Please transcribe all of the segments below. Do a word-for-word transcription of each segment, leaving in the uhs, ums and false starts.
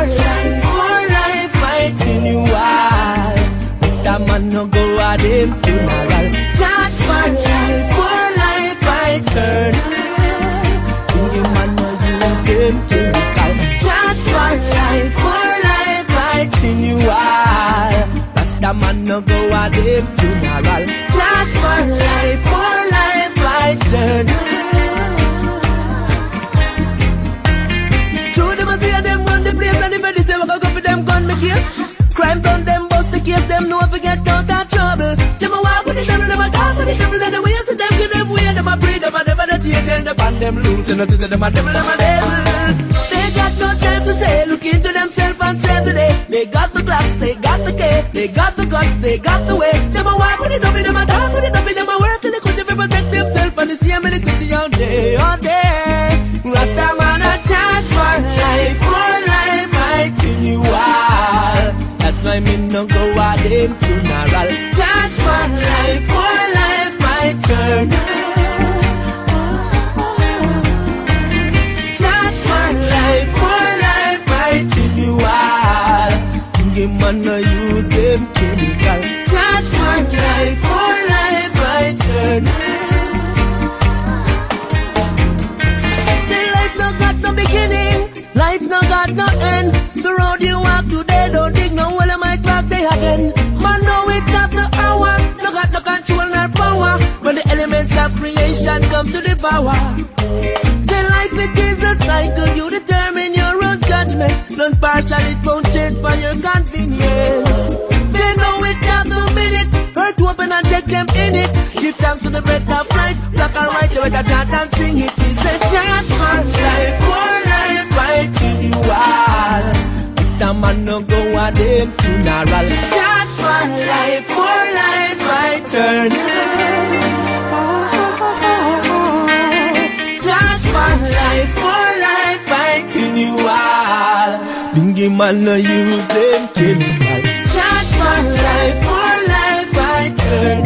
life, for life, fighting you all. Mister Man no go at him funeral. Just for life, for life, I turn. You man no use them chemical. Just for life, for life, fighting you all. Mister Man no go at him funeral. Just for life, for life, I turn. True, them a say them run the place, and if they say we go go for them gun me case. Crime done, them bust the case, them know if we get out of trouble. Them a walk with the devil, them a talk with the devil, and the way you see them, give them way, them a breed, them a never the take them, the band them loose, and notice them a devil, them a devil. They got no time to say, look into themselves and say today. They got the clocks, they got the cape, they got the guts, they got the way. Them a walk with the devil, them a talk with the devil, them a work in the country to protect themselves, and the same in the country all day, all day. Rasta man a charge for life, for life, fighting you all. That's why me no go at them funeral. Just for life, for life, my turn. Just for life, for life, fighting you all. Give man no use them chemical. Just for life, for life, my turn. Say life no got no beginning, life no got no end. The road you walk today, don't dig no hole, I might walk there again. Man know it's after hour, no got no control nor power. When the elements of creation come to devour. Say life it is a cycle, you determine your own judgment. Don't partial, it won't change for your convenience. They know it have the minute, hurt open and take them in it. Give thanks to the breath of life, black and white, you better chant and sing it. It's a chance for life, for life, fighting you all. Mister Man no go at them funeral. Just for life, for life, I turn. Just for life, for life, fighting you all. Bingy man no use them chemical. Just for life, for life, I turn.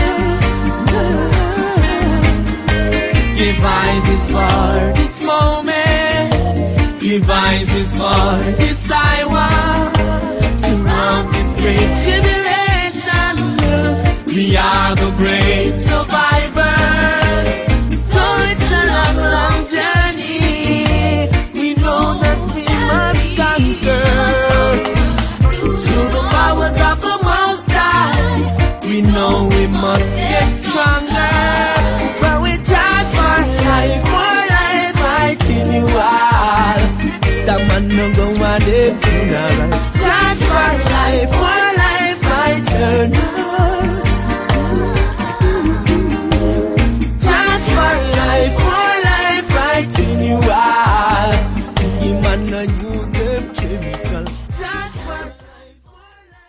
Give eyes is for this moment. Give eyes is for this hour. Throughout this great tribulation, we are the great survivors. Though it's a long, long journey, we know that we must conquer. Through the powers of the Most High, we know we must get stronger. For we charge for life, for life, fighting you all. That man no go at them funeral. Charge for life, for life, I turn.